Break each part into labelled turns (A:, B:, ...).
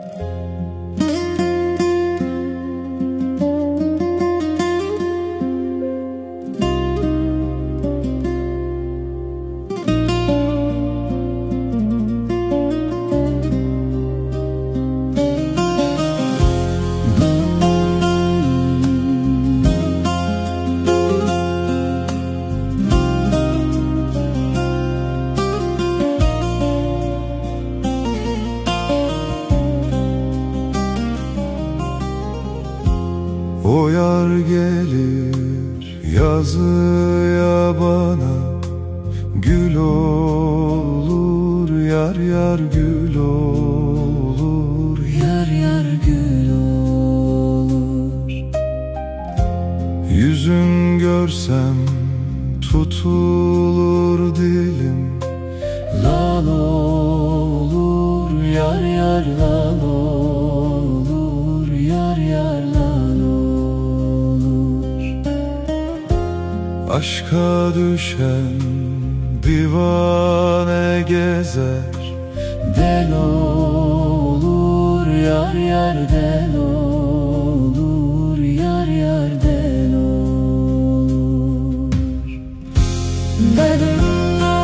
A: O yar gelir yazıya bana, gül olur yar yar gül olur,
B: yar yar gül olur.
A: Yüzün görsem tutulur dilim,
B: lal olur yar yar lal olur, yar yar lal olur.
A: Aşka düşen divane gezer,
B: del olur yar yar del olur, yar yar del olur. Benim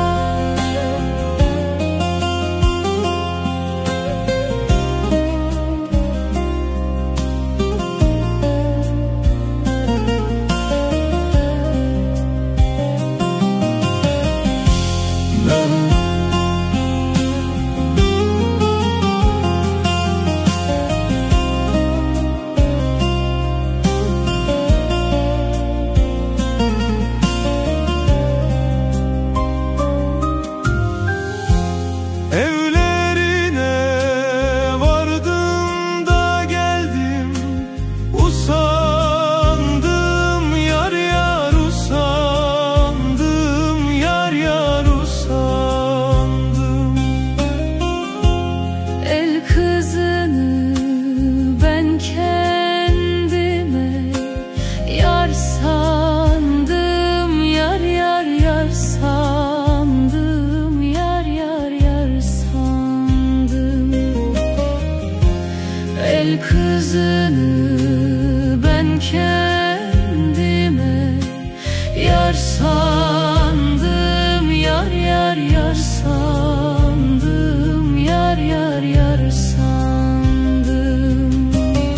B: kızını ben kendime yar sandım, yar yar yar sandım, yar yar yar sandım.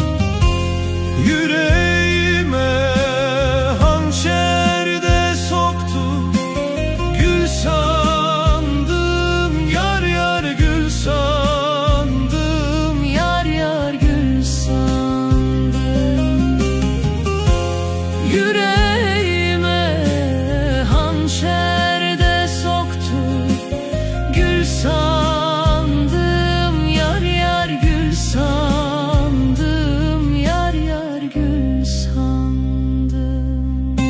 A: Yüreğime hançer de soktu, gül sandım, yar yar gül sandım.
B: Yüreğime hançer de soktu, gül sandım, yar yar gül sandım, yar yar gül sandım.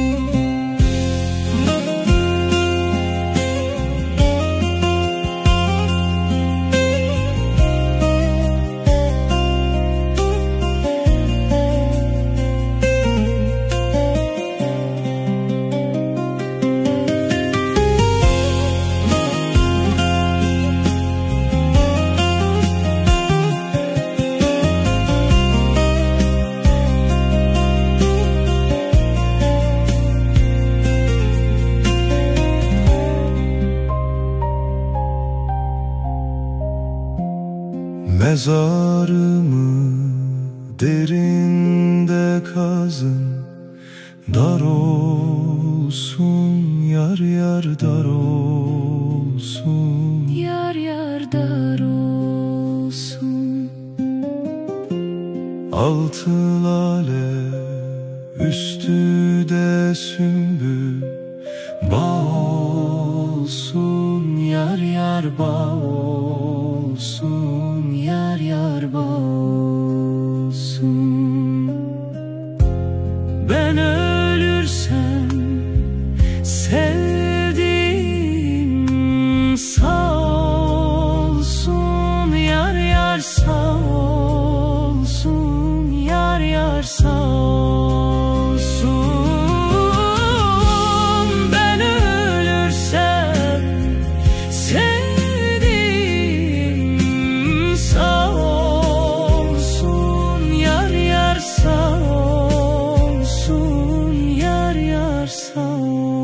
A: Mezarımı derinde kazın, dar olsun yar yar dar olsun,
B: yar yar dar olsun.
A: Altı lale üstü de sümbül, bağ olsun yar yar bağ olsun, yar yar bağ olsun.
B: Ben ölürsem sevdiğim sağ olsun, yar yar sağ olsun, yar yar sağ olsun. Ben ölürsem sevdiğim sağ olsun. sağ ol.